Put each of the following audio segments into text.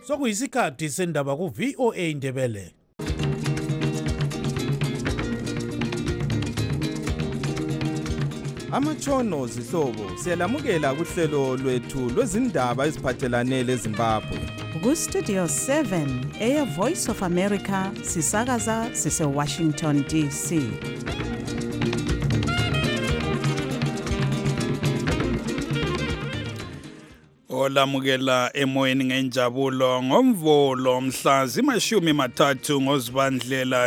Sokuyisikhathi sendaba ku VOA Ndebele. Amatshono zihlobo siyalamukela kuhlelo lwethu lwezindaba eziphathelane leZimbabwe. Ku Studio 7 Air Voice of America sisakaza sise Washington DC. Olamukela emoyeni ngenjabulo ngomvulo mhla zima-30 ngoZibandlela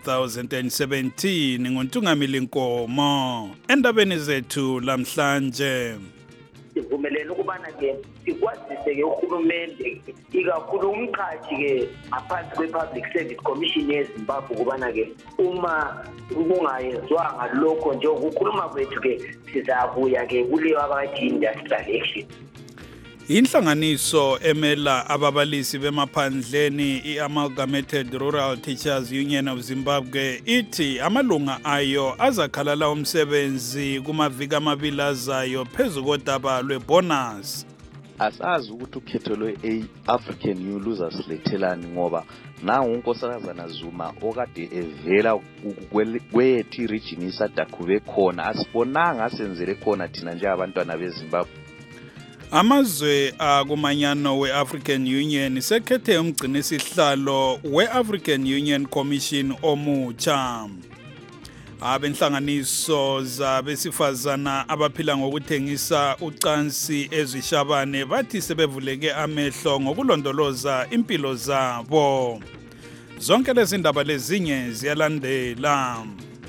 2017 nguNtungamili Nkomo. Endabeni zethu lamhlanje sivumelene ukubana ke sikwazise ke uhulumende ikakhulu umqhashi ke ngaphansi kwe-Public Service Commission yeZimbabwe ukubana ke uma kungayenzwanga lokho njengokukhuluma kwethu ke sizabuya ke kuleyo abathi industrial action. Inhlanganiso emela ababalisi bemaphandleni i-Amalgamated Rural Teachers Union of Zimbabwe ithi amalunga ayo azakhalala umsebenzi kumaviki amabili azayo phezu kodaba lwebonus. Asazi ukuthi ukhetho lwe-African New Losers lethelani ngoba nangu unkosazana Zuma okade evela kweyethi region isadakube khona asibonanga asenzele khona thina nje abantwana beZimbabwe. Amazwe akumanyano we-African Union sekhethe umgcinisihlalo we-African Union Commission omutsha. Abenhlanganiso zabesifazana abaphila ngokuthengisa ucansi ezishabane bathi sebevuleke amehlo ngokulondoloza impilo zabo. Zonke lezi ndaba lezinye ziyalandela.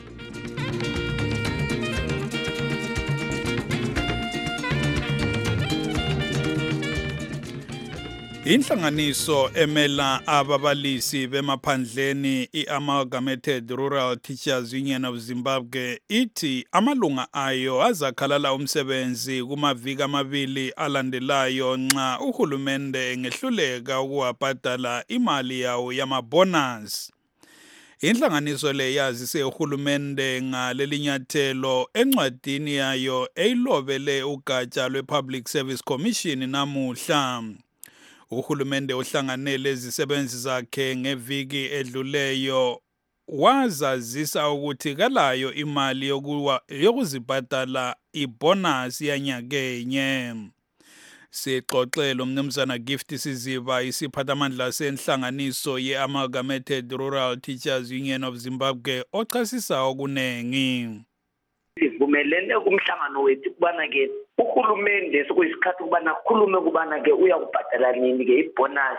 Inhlanganiso emela ababalisi bemaphandleni i-Amalgamated Rural Teachers Union of Zimbabwe ithi amalunga ayo azakhalala umsebenzi kumaviki amabili alandelayo nxa uhulumende engehluleka ukuwabhadala imali yawo yamabonus. Inhlanganiso le yazise uhulumende ngalelinyathelo encwadini yayo eyilobele ugatsha lwe-Public Service Commission namuhla. Uhulumende ohlanganele izisebenzi zakhe ngeviki edluleyo wazazisa ukuthi kalayo imali yokuzibhadala ibonus yanyakenye. Sixoxele umnumzana Gift Siziba isiphathamandla senhlanganiso ye-Amalgamated Rural Teachers Union of Zimbabwe ochasisa okunengi. Sivumelene kumhlangano wethu kubana ke uhulumende sokuyisikhathi ukubana khulume kubana ke uyakubhadala nini ke ibonus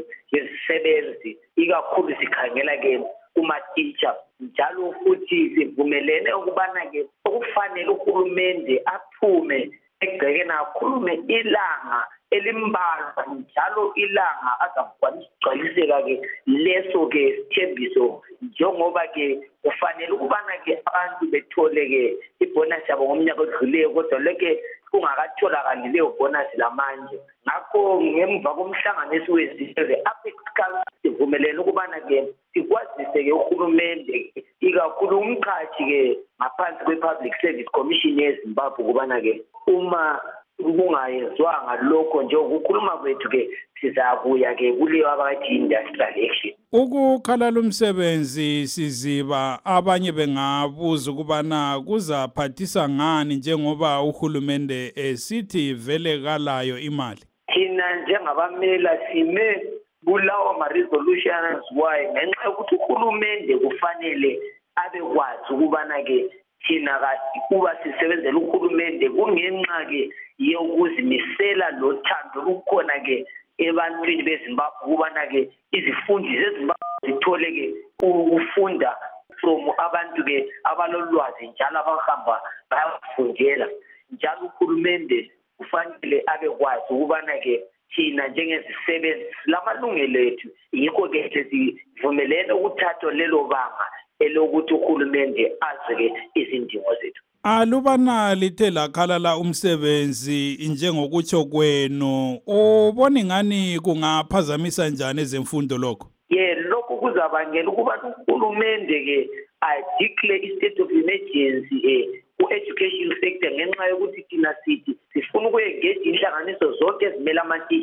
yezisebenzi ikakhulu sikhangela ke kuma-teacher njalo futhi sivumelene ukubana ke okufanele uhulumende aphume egcekeni akhulume ilanga elimbalwa njalo ilanga azakwanisa ukugcwaliseka ke leso ke sithembiso njengoba ke kufanele ukubana ke abantu bethole ke ibonus yabo ngomnyaka odluleyo kodwa leke kungakatholakali leyo bonus lamanje. Ngakho ngemva komhlangano esiwezile Apex Council sivumelene ukubana ke sikwazise ke uhulumende ikakhulu umqhashi ke ngaphansi kwe-Public Service Commission yeZimbabwe ukubana ke uma kungayenzwanga lokho njengokukhuluma kwethu ke sizabuya ke kuleyo abathi industrial action. Ukukhalala umsebenzi Siziba abanye bengabuza ukubana kuzaphathisa ngani njengoba uhulumende esithi vele kalayo imali. Thina njengabamela sime kulawo ma-resolutions wayo ngenxa yokuthi uhulumende kufanele abekwazi ukubana ke thina kuba sisebenzela uhulumende kungenxa ke yokuzimisela lothando lukhona ke ebantwini beZimbabwe ukubana ke izifundi zeZimbabwe zithole ke ukufunda from abantu ke abalolwazi njalo abahamba bayafundela njalo uhulumende kufanele abekwazi ukubana ke thina njengezisebenzi lamalungelo ethu yikho ke sivumelene ukuthatha lelo banga elokuthi uhulumende azeke izindingo zethu. Alubana lithe lakhalala umsebenzi njengokutsho kwenu ubona ngani kungaphazamisa njani ezemfundo lokho? Lokho kuzabangela ukuba uhulumende ke declare i-state of emergency ku-education sector ngenxa yokuthi thina sithi sifuna ukuyengeja inhlanganiso zonke ezimele ama-teacher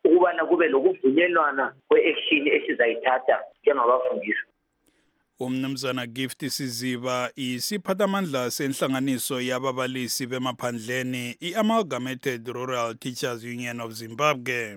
ukubana kube lokuvunyelwana kwe-action esizayithatha njengabafundisi. Umnumzana Gift Siziba isiphathamandla senhlanganiso yababalisi bemaphandleni i-Amalgamated Rural Teachers Union of Zimbabwe.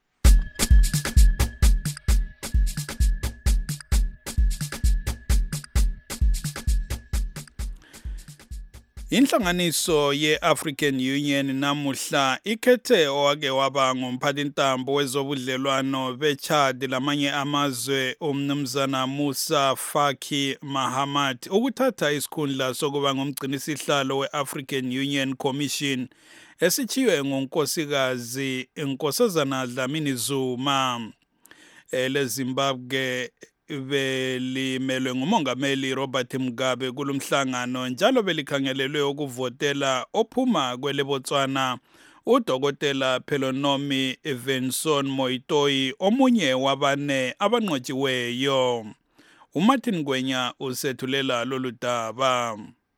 Inhlanganiso ye-African Union namuhla ikhethe owake waba ngumphathintambo wezobudlelwano beChad lamanye amazwe umnumzana Musa Faki Mahamat ukuthatha isikhundla sokuba ngumgcinisihlalo we-African Union Commission esichiwe ngunkosikazi Nkosazana Dlamini Zuma. Zimbabwe belimelwe ngumongameli Robert Mugabe kulumhlangano njalo belikhangelelwe ukuvotela ophuma kweleBotswana uDokotela Pelonomi Venson Moitoi omunye wabane abanqotshiweyo. uMartin Gwenya usethulela lolu daba.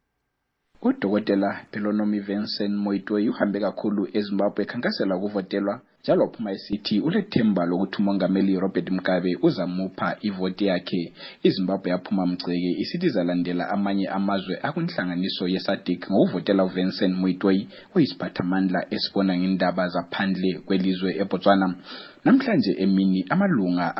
uDokotela Pelonomi Venson Moitoi uhambe kakhulu eZimbabwe ekhankasela ukuvotelwa njalo uphuma esithi ulethemba lokuthi umongameli Robert Mugabe uzamupha ivoti yakhe. iZimbabwe yaphuma mgceke isithi zalandela amanye amazwe akunhlanganiso yeSADC ngokuvotela uVenson Moitoi oyisiphathamandla esibona ngendaba zaphandle kwelizwe eBotswana. Namhlanje emini amalunga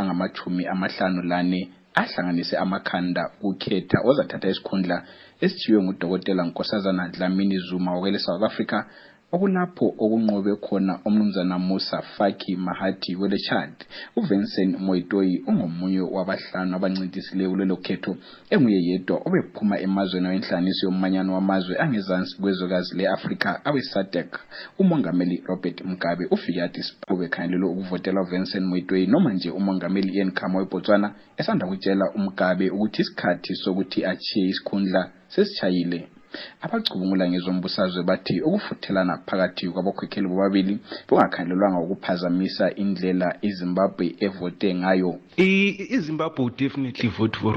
angama-54 ahlanganise amakhanda ukhetha ozathatha isikhundla esithiwe nguDokotela Nkosazana Dlamini Zuma wakele South Africa, okulapho okunqobe khona umnumzana Musa Faki Mahathi weleChad. uVenson Moitoi ungomunye wabahlanu abancindisileyo kulelo khetho, enguye yedwa obephuma emazweni wenhlanganiso yomanyano wamazwe angezansi kwezwekazi leAfrika aweSADC. umongameli Robert Mugabe ufike athi siphube khangelelo ukuvotela uVenson Moitoi noma nje umongameli Ian Khama weBotswana esanda kutshela uMugabe ukuthi isikhathi sokuthi achiye isikhundla sesichayile. Abacubungula ngezombusazwe bathi ukufuthelana phakathi kwabakhokheli bobabili kungakhangelelwanga ukuphazamisa indlela iZimbabwe evote ngayo. iZimbabwe would definitely vote for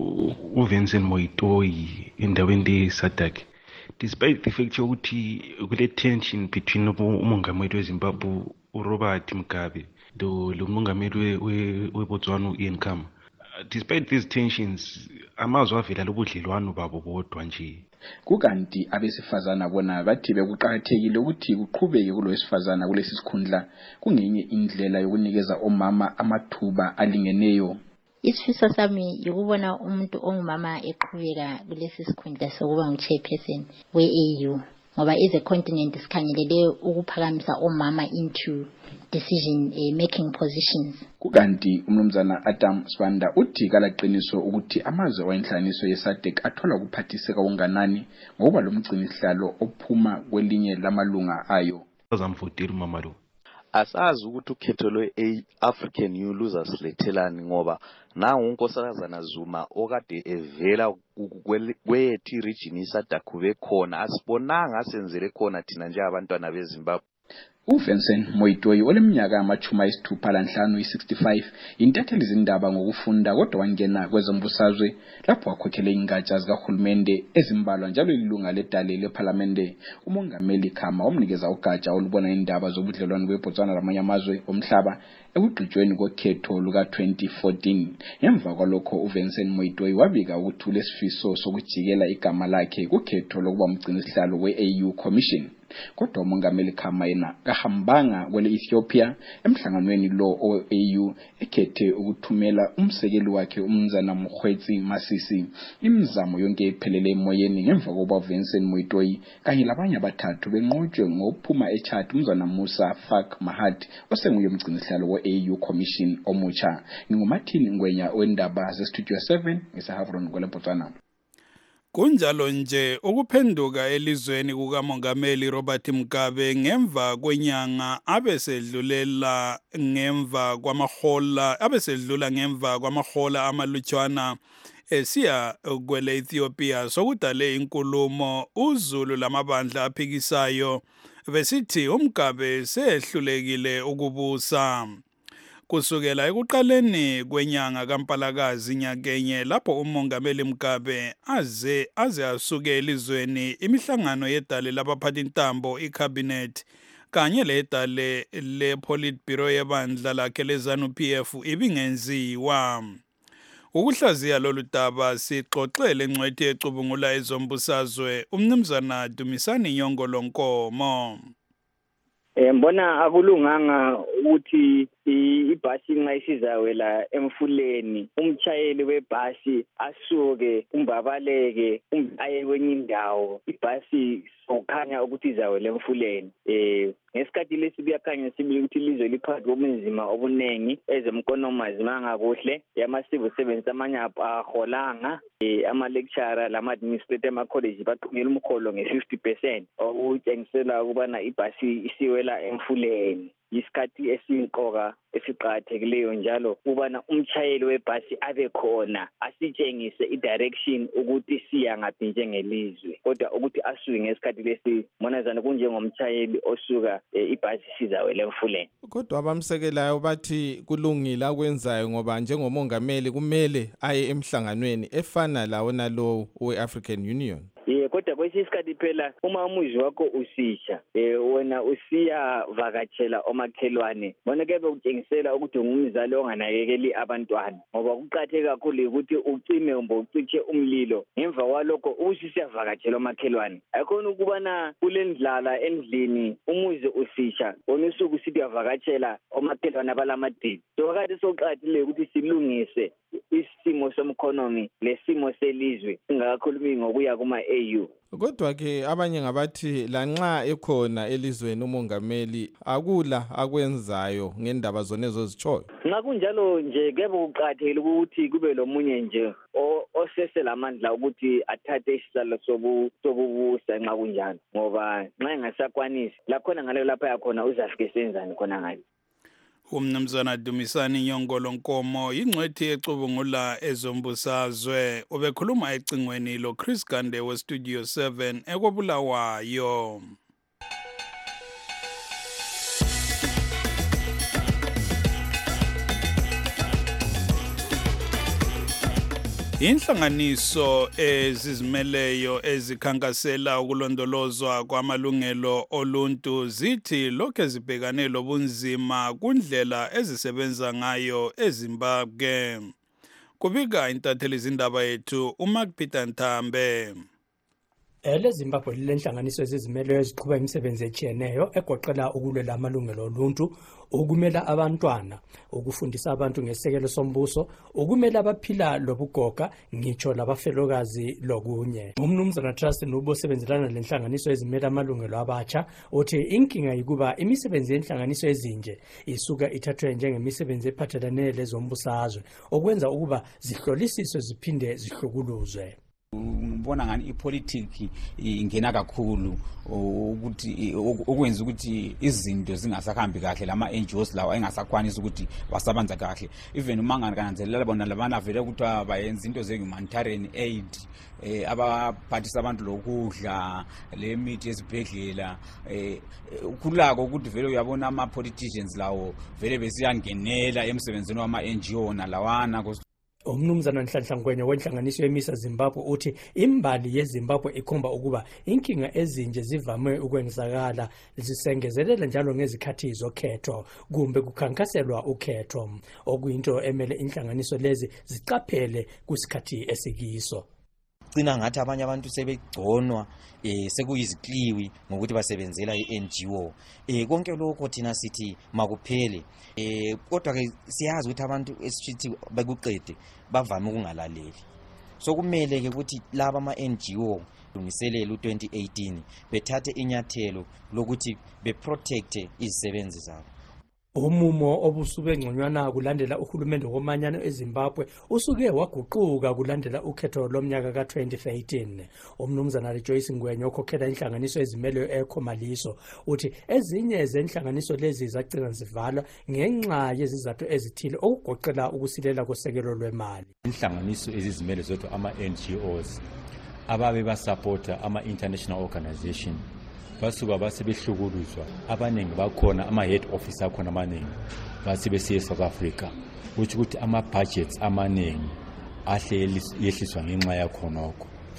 uVenson Moitoi endaweni leSADC, despite the fact ukuthi kule tension between umongameli weZimbabwe uRobert Mugabe lo mongameli weBotswana uIan Khama. Despite these tensions, amazwe avela lobudlelwano babo bodwa nje. Kukanti abesifazana bona bathi bekuqhakathekile ukuthi kuqhubeke kulowesifazana kulesi sikhundla kungenye indlela yokunikeza omama amathuba alingeneyo. Isifiso sami yikubona umuntu ongumama eqhubeka kulesi sikhundla sokuba ngu-chairperson we-AU, ngoba is a continent sikhangelele ukuphakamisa omama into decision making positions. Kukanti umnumzana Adam Sibanda uthi kalaqiniso ukuthi amazwe wenhlanganiso yeSADC athola ukuphathiseka okunganani ngoba lo mgcinisihlalo ophuma kwelinye lamalunga ayo. Azamvotela umama lo. Asazi ukuthi ukhetho lwe-African New Losers lethelani ngoba nangu unkosazana Zuma okade evela kweyethi region iSADC bekhona asibonanga asenzele khona thina nje abantwana beZimbabwe. uVenson Moitoi oleminyaka ama-65 65 intatheli izindaba ngokufunda kodwa wangena kwezombusazwe lapho wakhokhele ingatsha zikahulumende ezimbalwa njalo ilunga ledale leParliamente. umongameli Khama wamnikeza ugatsha olubona indaba zobudlelwano beBotswana lamanye amazwe omhlaba ekugqitshweni kokhetho luka-2014. Ngemva kwalokho uVenson Moitoi wabika ukuthi ulesifiso sokujikela igama lakhe kukhetho lokuba umgcinisihlalo we-AU Commission. Kodwa umongameli Khama yena kahambanga kwele Ethiopia emhlanganweni lo o-AU ekhethe ukuthumela umsekeli wakhe umnumzana Mkhwetsi Masisi. Imizamo yonke iphelele emoyeni ngemva kokuba uVenson Moitoi kanye labanye abathathu benqotshwe ngokuphuma eChad umnumzana Musa Faki Mahathi osenguye umgcinisihlalo we-AU Commission omutsha. NginguMartin Ngwenya wendaba zeStudio 7 eseHavron kweleBotswana. Kunjalo nje ukuphenduka elizweni kukamongameli Robert Mugabe ngemva kwenyanga abesedlula ngemva kwamahola amalutshwana esiya kwele Ethiopia sokudale inkulumo uZulu lamabandla aphikisayo besithi uMugabe sehlulekile ukubusa. Kusukela ekuqaleni kwenyanga kaMpalakazi nyakenye lapho umongameli Mugabe aze asuke elizweni imihlangano yedale labaphathintambo icabinet kanye leda le Politburo yebandla lakhe leZANU-PF ibingenziwa. Ukuhlaziya lolu daba sixoxele ngcwethi ecubungula ezombusazwe umnumzana Dumisani Nyongolo Nkomo. Mbona akulunganga ukuthi ibhasi nxa isizawela emfuleni umtshayeli webhasi asuke umbabaleke aye kwenye indawo ibhasi sokukhanya ukuthi izawela emfuleni. Ngesikhathi lesi kuyakhanya sibili ukuthi ilizwe liphakathi kobunzima obunengi ezemkonomi zimanga kuhle yama-civil servants amanye aholanga ama-lecturer lama-administrator ema-college baqhubela umkholo nge-50% okutshengisela ukubana ibhasi isiwela emfuleni. Isikhathi esimqoka esiqhakathekileyo njalo ukubana umtshayeli webhasi abe khona asitshengise i-direction ukuthi siya ngaphi njengelizwe kodwa ukuthi asuke ngesikhathi lesi monazana kunjengomtshayeli osuka ibhasi sizawela emfuleni. Kodwa abamsekelayo bathi kulungile akwenzayo ngoba njengomongameli kumele aye emhlanganweni efana lawo nalowo we-African Union. Kodwa kwesinye isikhathi phela uma umuzi wakho usisha wena usiya vakatshela omakhelwane bona kebe utshengisela ukuthi ungumzali onganakekeli abantwana ngoba kuqhatheka kakhulu ukuthi ucime kumbe uciche umlilo ngemva kwalokho usisiyavakatshela omakhelwane ayikhona ukubana kulendlala endlini umuzi usisha wona usuku sithi uyavakatshela omakhelwane abalamadili so kade soqhathile ukuthi silungise isimo somkhonomi lesimo selizwe singakakhulumi ngokuya kuma-AU. Kodwa ke abanye ngabathi lanxa ekhona elizweni umongameli akula akwenzayo ngendaba zona ezozitshoyo. Nxa kunjalo nje kebe kuqhathekile ukuthi kube lomunye nje oseselamandla ukuthi athathe isihlalo sokubusa nxa kunjalo ngoba nxa engasakwanisi lakhona ngale lapha yakhona uzafike senzani khona ngale. Umnumzana Dumisani Nyongolo Nkomo ingcwethi ecubungula ezombusazwe ubekhuluma ecingweni lo Chris Gande we Studio 7 ekobulawayo. Inhlanganiso ezizimeleyo ezikhankasela ukulondolozwa kwamalungelo oluntu zithi lokho zibhekane lobunzima kundlela ezisebenza ngayo eZimbabwe. Kubika intatheli izindaba yethu uMark Peter Ntambe. EZimbabwe lenhlanganiso ezizimeleyo eziqhuba imisebenzi etshiyeneyo egoqela ukulwela amalungelo oluntu, ukumela abantwana, ukufundisa abantu ngesekelo sombuso, ukumela abaphila lobugoga, ngitsho labafelokazi lokunye. Umnumzana Trust nobosebenzelana lenhlanganiso ezimela amalungelo abatsha uthi inkinga yikuba imisebenzi yenhlanganiso ezinje isuka ithathwe njengemisebenzi ephathelane lezombusazwe okwenza ukuba zihlolisiswe ziphinde zihlukuluzwe. Ngibona ngani ipolitiki ingena kakhulu ukuthi okwenza ukuthi izinto zingasahambi kahle lama NGOs lawa engasakwanisi ukuthi basabanza kahle even uma ngananzelela bona labana vele ukuthi bayenza into ze humanitarian aid abaphathisa abantu lokudla lemithi ezibhedlela kulako ukuthi vele uyabona ama politicians lawo vele besiyangenela emsebenzini wama NGO nalawana. Umnumzana Nhlanhla Ngwenya wenhlanganiso yemisa Zimbabwe uthi imbali yeZimbabwe ikhomba ukuba inkinga ezinje zivame ukwenzakala zisengezelela njalo ngezikhathi zokhetho kumbe kukhankaselwa ukhetho okuyinto emele inhlanganiso lezi ziqaphele kusikhathi esikiso. Cina ngathi abanye abantu sebegconwa sekuyizikliwi ngokuthi basebenzela iNGO konke lokho thina sithi makuphele kodwa ke siyazi ukuthi abantu esithi bekuqede bavame ukungalaleli so kumele ke ukuthi laba ama NGO lungiselela u2018 bethathe inyathelo lokuthi beprotect izisebenzi zabo. Umumo obusube ngconywana kulandela uhulumende womanyano eZimbabwe usuke waguquka kulandela ukhetho lomnyaka ka2013. Umnumzana Rejoice Ngwenya okhokhela inhlanganiso ezimeleyo eKhomaliso uthi ezinye zenhlanganiso lezi zagcina zivalwa ngenxa yezizathu ezithile okugoqela ukusilela kosekelo lwemali. Inhlanganiso ezizimele zodwa ama NGOs ababe basupporta ama international organization basuka basebehlukuluzwa abaningi bakhona ama head office akhona amaningi basebesiye South Africa ukuthi ama budgets amaningi ahle yehliswa ngenxa yakhonoko.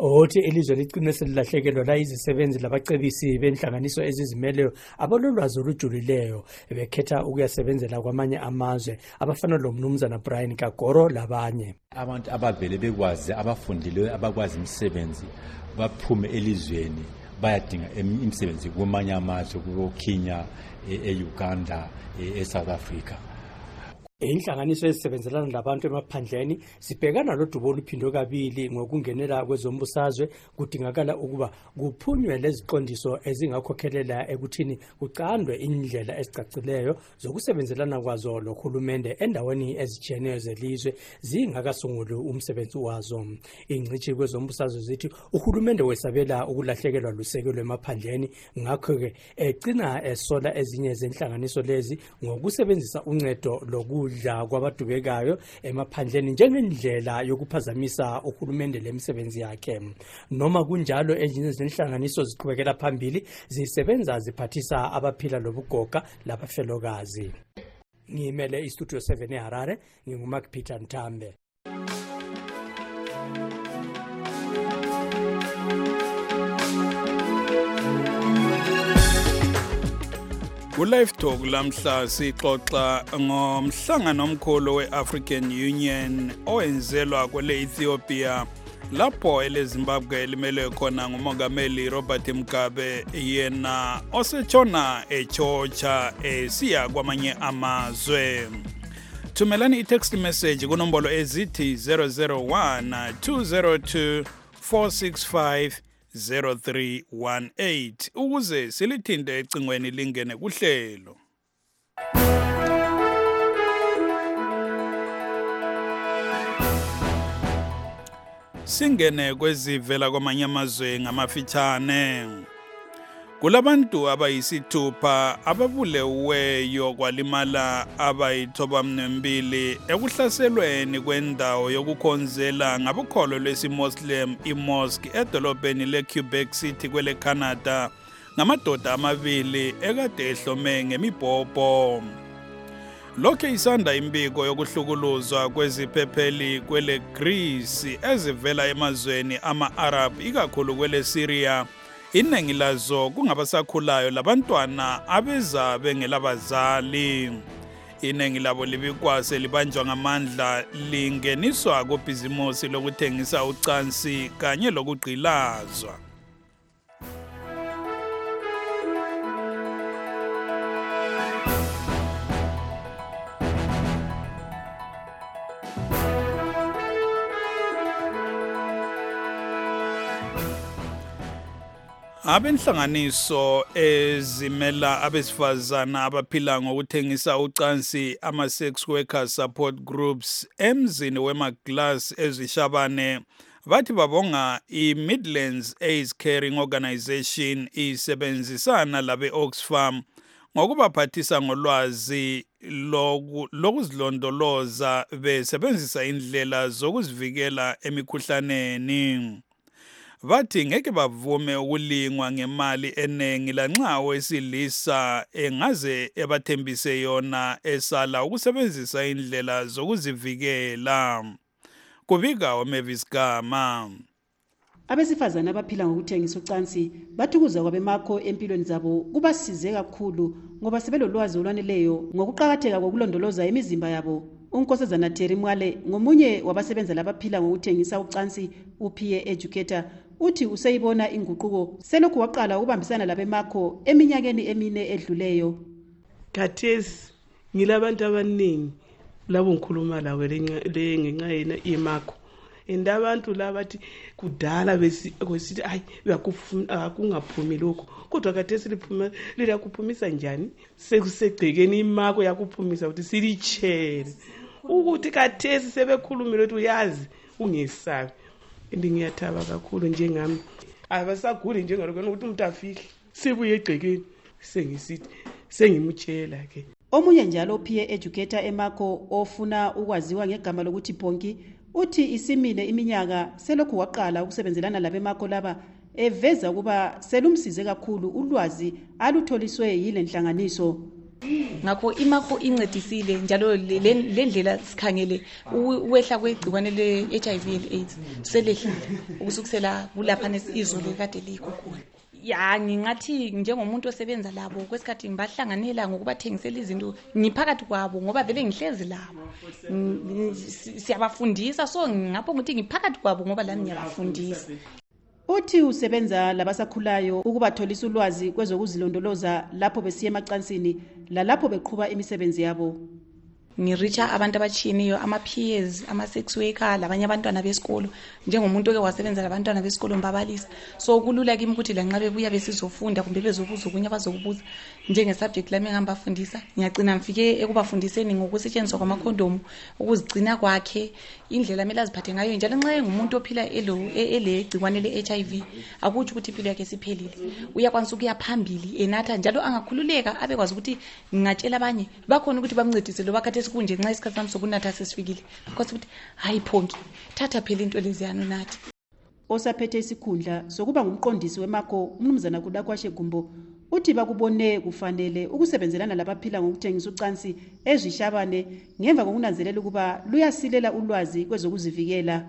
othi ilizwe ligcine selilahlekelwa la izisebenzi labacebisi benhlanganiso ezizimeleyo abalolwazi olujulileyo bekhetha ukuyasebenzela kwamanye amazwe abafana lomnumzana Brian Kagoro labanye. Abantu abavele bekwazi abafundileyo abakwazi imisebenzi baphume elizweni bayadinga imisebenzi kumanye amazwe kuKenya, eUganda, eSouth Africa. Inhlanganiso ezisebenzelana labantu emaphandleni sibhekana lodubo oluphindwe kabili ngokungenela kwezombusazwe kudingakala ukuba kuphunywe leziqondiso ezingakhokhelela ekuthini kucandwe indlela ezicacileyo zokusebenzelana kwazo lohulumende endaweni ezijiyeneyo zelizwe zingakasunguli umsebenzi wazo. Ingcitshi kwezombusazwe zithi uhulumende wesabela ukulahlekelwa lusekelo emaphandleni ngakho-ke egcina esola ezinye zenhlanganiso lezi ngokusebenzisa uncedo lokudla kwabadubekayo emaphandleni njengendlela yokuphazamisa uhulumende lemisebenzi yakhe. Noma kunjalo ezinye zenhlanganiso ziqhubekela phambili zisebenza ziphathisa abaphila lobugoga labafelokazi. Ngimele istudio 7 eHarare, nginguMark Peter Ntambe. Ku-Live Talk lamhla sixoxa ngomhlangano omkhulu we-African Union owenzelwa kwele Ethiopia lapho eleZimbabwe limelwe khona ngumongameli Robert Mugabe yena osetshona echocha siya kwamanye amazwe. Thumelani i-text message kunombolo ezithi 001 202 465 0318 ukuze silithinte ecingweni lingene kuhlelo. Singene kwezivela kwamanye amazwe ngamafitshane. Kulabantu abayisithupha ababuleweyo kwalimala abayithobamnembili ekuhlaselweni kwendawo yokukhonzela ngabukholo lwesiMuslim imosque edolobheni leQuebec City kwele Canada ngamadoda amabili ekade ehlome ngemibhobho. Lokho isanda imbiko yokuhlukuluzwa kweziphepheli kwele Greece ezivela emazweni ama-Arab ikakhulu kwele Syria. Iningi lazo kungabasakhulayo labantwana abeza bengelabazali. Iningi labo libikwase libanjwa ngamandla lingeniswa kubhizimusi lokuthengisa ucansi kanye lokugqilazwa. Abenhlanganiso ezimela abesifazana abaphila ngokuthengisa ucansi ama-sex workers support groups emzini weMaglass ezishabane bathi babonga i-Midlands AIDS Caring Organization isebenzisana labe-Oxfam ngokubaphathisa ngolwazi lokuzilondoloza besebenzisa indlela zokuzivikela emikhuhlaneni. Bathi ngeke bavume ukulingwa ngemali enengi lanxa owesilisa engaze ebathembise yona esala ukusebenzisa indlela zokuzivikela. Kubika uMavis Gama. Abesifazana abaphila ngokuthengisa ucansi bathukuza kwabemakho empilweni zabo kubasize kakhulu ngoba sebelolwazi olwaneleyo ngokuqhakatheka kokulondoloza imizimba yabo. Unkosazana Terry Mwale ngomunye wabasebenza labaphila ngokuthengisa ucansi uPA educator uthi useyibona inguquko selokhu waqala ukubambisana labemakho eminyakeni emine edluleyo. Khathesi ngilabantu abaningi labo ngikhuluma lawe ngenxa yena imakho. Abantu labathi kudala besithi hayi akungaphumi lokho kodwa khathesi liyakuphumisa njani sekusegcekeni imakho yakuphumisa ukuthi silichere ukuthi khathesi sebekhulumile ukuthi uyazi ungesabi. Ngiyathoba kakhulu njengami abasaguli njengalokho ukuthi umuntu afihle sibuye egcekeni sengisithi sengimutshela ke. Omunye njalo PA educator emakho ofuna ukwaziwa ngegama lokuthi Ponki uthi isimile iminyaka selokhu waqala ukusebenzelana labemakho laba eveza kuba selumsize kakhulu ulwazi alutholiswe yile nhlanganiso. ngakho imakho incedisile njalo le ndlela sikhangele uwehla kwegciwane le-HIV and AIDS selehlile ukusukusela kulaphana izolo kade likhukhula. Ya ngingathi njengomuntu osebenza labo kwesikhathi ngibahlanganela ngokubathengisela izinto ngiphakathi kwabo ngoba vele ngihlezi labo siyabafundisa so ngapho ukuthi ngiphakathi kwabo ngoba lami ngiyabafundisa. Uthi usebenza labasakhulayo ukubatholisa ulwazi kwezokuzilondoloza lapho besiya emacansini lalapho beqhuba imisebenzi yabo. Ngiricha abantu abatshiyeneyo ama-peers, ama-sex worker labanye abantwana besikolo njengomuntu oke wasebenza labantwana besikolo mbabalisa. So kulula kimi ukuthi lanxa bebuya besizofunda kumbe bezobuza okunye abazokubuza njenge-subject lami engambafundisa ngiyagcina ngifike ekubafundiseni ngokusetshenziswa kwamakhondomu, ukuzigcina kwakhe, indlela kumele aziphathe ngayo njalo nxa engumuntu ophila ele gciwane le-HIV akutsho ukuthi impilo yakhe siphelile. Uyakwanisa ukuya phambili enatha njalo angakhululeka abekwazi ukuthi ngingatshela abanye bakhona ukuthi bamncedise lo bakade sikunje nxa isikhathi sami sokunatha sesifikile because ukuthi hayi phonki thatha phela into leziyana nathi. Osaphethe isikhundla sokuba ngumqondisi wemakho umnumzana Kudakwashe Gumbo uthi bakubone kufanele ukusebenzelana labaphila ngokuthengisa ucansi ezishabane ngemva kokunanzelela ukuba luyasilela ulwazi kwezokuzivikela.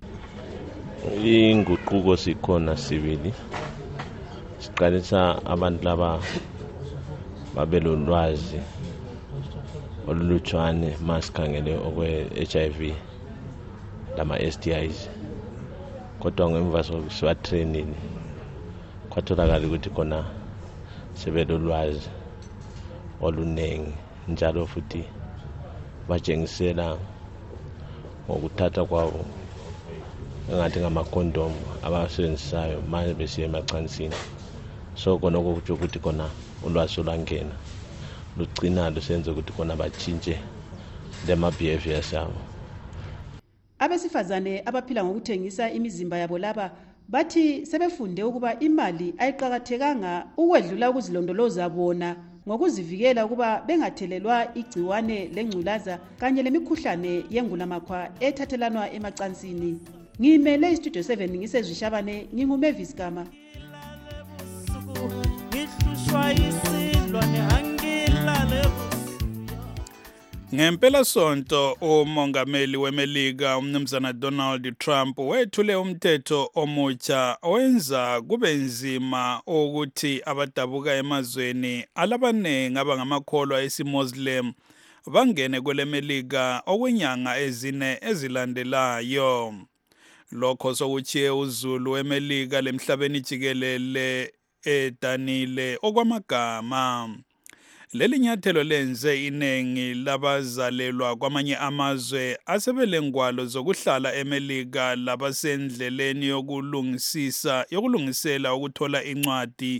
Inguquko sikhona sibili siqalisa abantu laba babelolwazi olulutshwane masikhangele okwe-HIV lama-STIs kodwa ngemva siwatrainile kwatholakala ukuthi khona sebelolwazi olunengi njalo futhi batshengisela ngokuthatha kwabo engathi ngamakhondomu abawasebenzisayo manje besiya emacansini. So khona okutsho ukuthi khona ulwazi olwangena lugcina lusenze ukuthi khona batshintshe lema-behaviors yabo. Abesifazane abaphila ngokuthengisa imizimba yabo laba bathi sebefunde ukuba imali ayiqakathekanga ukwedlula ukuzilondoloza bona ngokuzivikela ukuba bengathelelwa igciwane lengculaza kanye lemikhuhlane yengulamakhwa ethathelanwa emacansini. Ngimele istudio 7 ngisezishabane nginguMavis Gama. Ngempela sonto umongameli weMelika umnumzana Donald Trump wethule umthetho omutsha owenza kube nzima ukuthi abadabuka emazweni alabanengi abangamakholwa esiMuslim bangene kweleMelika okwenyanga ezine ezilandelayo. Lokho sokuchiye uzulu weMelika lemhlabeni jikelele edanile okwamagama. Leli nyathelo lenze inengi labazalelwa kwamanye amazwe asebelengwalo zokuhlala eMelika labasendleleni yokulungisela ukuthola incwadi.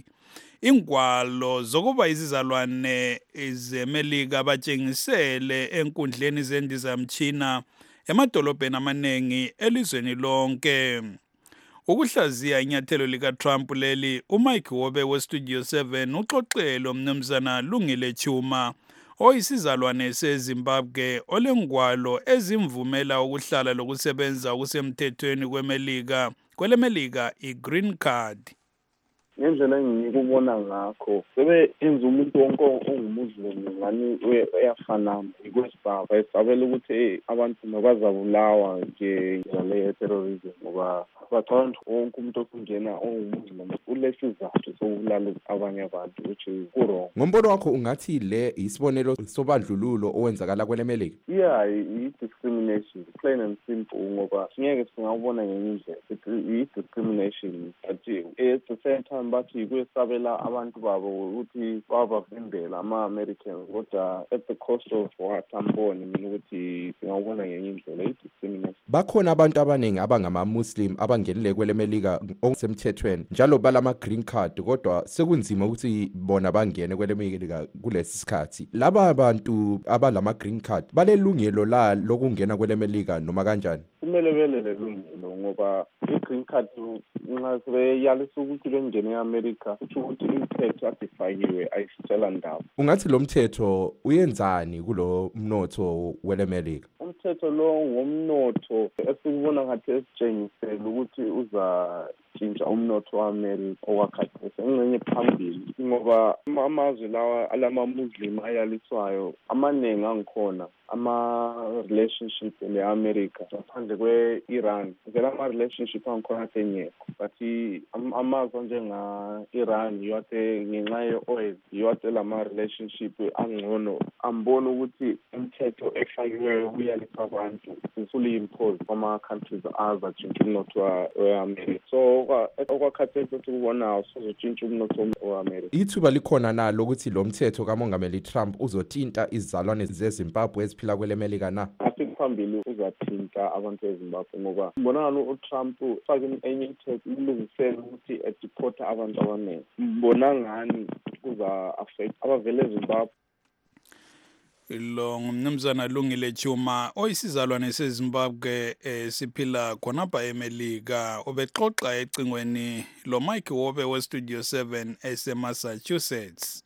Ingwalo zokuba izizalwane zeMelika batshengisele enkundleni zendizamtshina emadolobheni amanengi elizweni lonke. Ukuhlaziya inyathelo likaTrump leli uMike Wobe weStudio 7 uxoxelo umnumzana Lungile Chuma oyisizalwane seZimbabwe olengwalo ezimvumela ukuhlala lokusebenza okusemthethweni kweleMelika iGreen Card. Ngendlela engikubona ngakho sebenza umuntu wonke ongumuzulu ngani uyafana ikwesibaba esabela ukuthi abantu mabazabulawa nje ngale terrorism ngoba bacanga wonke umuntu okungena ongumuzulu ulesizathu sokubulala abanye abantu which is wrong. Ngombono wakho ungathi le isibonelo sobandlululo owenzakala kweleMelika? Yeah, i-discrimination plain and simple ngoba ngeke singawubona ngenye indlela i-discrimination but at the same time bathi kuyesabela abantu babo ukuthi babavimbela ama-Americans kodwa at the cost of what amboni mina ukuthi singawubona ngenye indlela i-discrimination. Bakhona abantu abaningi abangama-Muslim abangenile kweleMelika okusemthethweni njalo balama-green card kodwa sekunzima ukuthi bona bangene kweleMelika kulesi sikhathi. Laba abantu abalama-green card balelungelo la lokungena kweleMelika noma kanjani? Kumele belelungelo ngoba i-green card nxa sebeyalisa ukuthi bengene e-America kusho ukuthi imithetho adefiniwe ayisitshela ndaba. Ungathi lo mthetho uyenzani kulo mnotho weleMelika? umthetho lo ngomnotho esikubona ngathi esitshengisela ukuthi uzashintsha umnotho wa'America okwakhathesi engxenye phambili ngoba amazwe lawa alama-Muslim ayaliswayo amaningi angikhona ama-relationship le-America ngaphandle kwe-Iran vele ama-relationship angikhona athengekho but amazwe njenga-Iran yiwathe ngenxa ye-oil yiwathe lama-relationship angcono ambona ukuthi umthetho efakiweyo uyalipha abantu usuliyimpose kwama-countries azatshintsha umnotho we-America so okwakhathesi esikubonayo sozotshintsha umnotho we-America. Ithuba likhona nalo ukuthi lo mthetho kaMongameli Trump uzothinta izizalwane zeZimbabwe eziphila kwele Melika na? Phambili uzathinta abantu eZimbabwe ngoba mbonana uTrump ufake enye ithetho ulungisela ukuthi ediporta abantu abaningi mbona ngani kuza affect abavele eZimbabwe. Lo ngumnumzana Lungile Chuma oyisizalwane seZimbabwe siphila khonapha eMelika obexoxa ecingweni lo Mike Wobe we Studio 7 eseMassachusetts.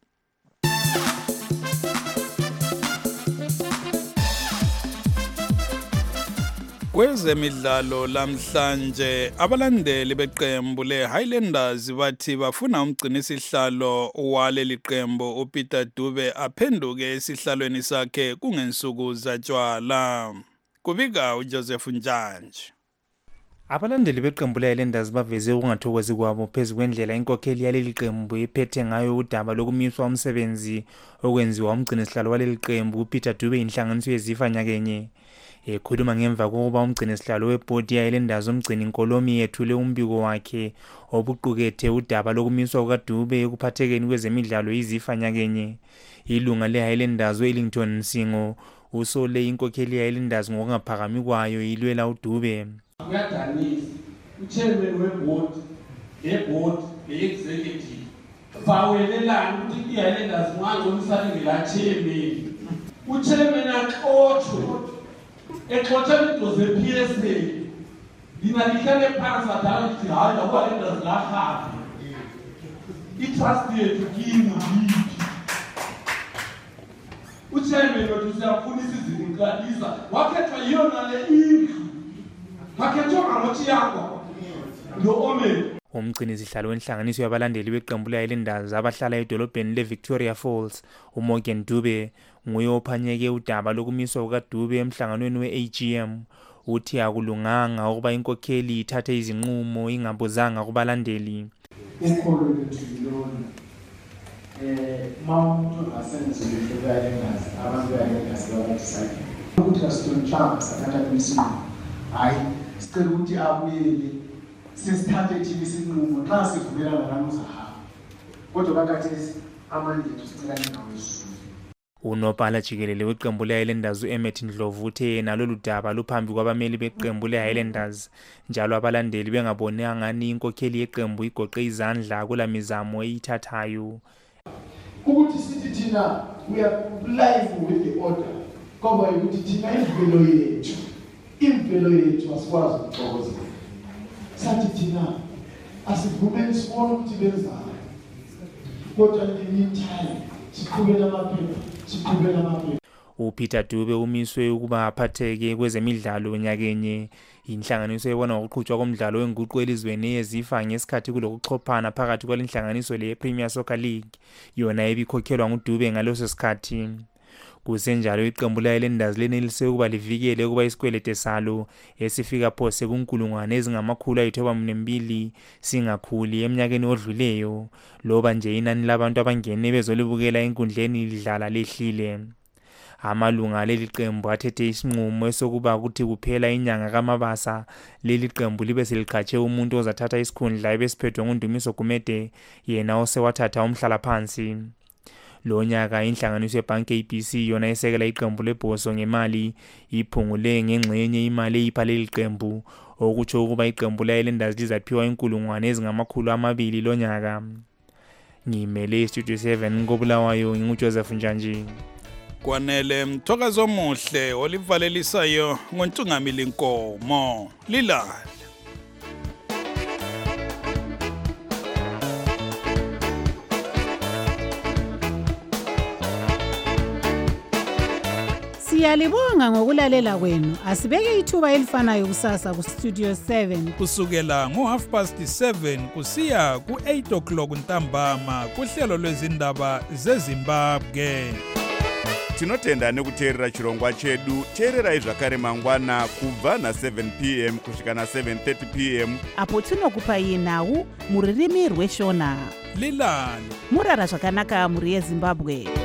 Kwezemidlalo lamhlanje abalandeli beqembu leHighlanders bathi bafuna umgcinisihlalo waleli qembu uPeter Dube aphenduke esihlalweni sakhe kungensuku zatshwala. Kubika uJoseph Njanje. Abalandeli beqembu leHighlanders baveze ukungathokozi kwabo phezu kwendlela inkokheli yaleli qembu iphethe ngayo udaba lokumiswa umsebenzi okwenziwa umgcinisihlalo waleli qembu uPeter Dube inhlanganiso yezifa nyakenye. Ekhuluma ngemva kokuba umgcinisihlalo webhodi yeHighlanders umgcini Nkolomi yethule umbiko wakhe obuqukethe udaba lokumiswa kukaDube ekuphathekeni kwezemidlalo izifa nyakenye. Ilunga leHighlanders uEllington Nsingo usole inkokheli yeHighlanders ngokungaphakami kwayo ilwela uDube. Kuyadanisa uchairman weboard lebhodi leexecutive bawelelana ukuthi iHighlanders mwangomisana ngelachairman uchairman axoxwe exoxa into ze-PSA lina lihlale phansi badala lithi hayi lakuHighlanders lahafi itrust yethu kini yiphi uchairman wethu siyafunisa izinto wakhethwa yiyona le indlu wakhethwa ngamothi yakho lo Omen. Umgcinisihlalo wenhlanganiso yabalandeli beqembu leHighlanders abahlala edolobheni leVictoria Falls uMorgan Dube nguye ophanyeke udaba lokumiswa kukaDube emhlanganweni we-AGM. Uthi akulunganga ukuba inkokheli ithathe izinqumo ingabuzanga kubalandeli. Ukholo lethu lona mawumuntu asenze leHighlanders abantu beHighlanders babathisa ukuthi asithola Trump sathatha isinqumo hayi sicela ukuthi abuyele sisithathe thina isinqumo xa sivumelana namuzahamba kodwa kakathesi amanje sicela ningawesu. Unobhala jikelele weqembu leHighlanders uEmmet Ndlovu uthe yena lolu daba luphambi kwabameli beqembu leHighlanders njalo abalandeli bengabonanga ngani inkokheli yeqembu igoqe izandla kula mizamo eyithathayo. Ukuthi sithi thina we are live with the order ngoba ukuthi thina imvelo yethu asikwazi ukuxokozela. Sathi thina asivumeli sibone ukuthi benzayo kodwa ngemeantime siqhubela amaphepha. uPeter Dube umiswe ukuba aphatheke kwezemidlalo nyakenye. Inhlanganiso ebona ngokuqhutshwa komdlalo wenguqu elizweni eyezifa ngesikhathi kulokuchophana phakathi kwalenhlanganiso lePremier Soccer League yona ebikhokhelwa nguDube ngaleso sikhathi. Kusenjalo iqembu leHighlanders lenelise ukuba livikele ukuba isikwelete salo esifika phose kunkulungwane ezingama-92 singakhuli eminyakeni odluleyo loba nje inani labantu abangene bezolibukela enkundleni lidlala lehlile. Amalunga leli qembu athethe isinqumo esokuba ukuthi kuphela inyanga kaMabasa leli qembu libe seliqhatshe umuntu ozathatha isikhundla ebesiphethwe nguNdumiso Gumede yena osewathatha umhlala phansi. Lo nyaka inhlanganiso yeBank ABC yona esekela iqembu leBhoso ngemali iphungule ngengxenye imali eyipha leli qembu okutsho ukuba iqembu leHighlanders lizaphiwa inkulungwane ezingama-200 lo nyaka. Ngimele Studio 7 koBulawayo nginguJoseph Njanje. Kwanele mthokazo omuhle olivalelisayo ngoNtungamili Nkomo lilala. Siyalibonga ngokulalela kwenu. Asibeke ithuba elifanayo kusasa ku Studio 7 kusukela ngo7:30 kusiya ku8 o'clock ntambama kuhlelo lwezindaba zeZimbabwe. Tinotenda nekuteerera chirongwa chedu. Teererai zvakare mangwana kubva na7 p.m. kusvika na7:30 p.m. apo tinokupai nhau muririmi rweshona. Lilani murara zvakanaka muri yeZimbabwe.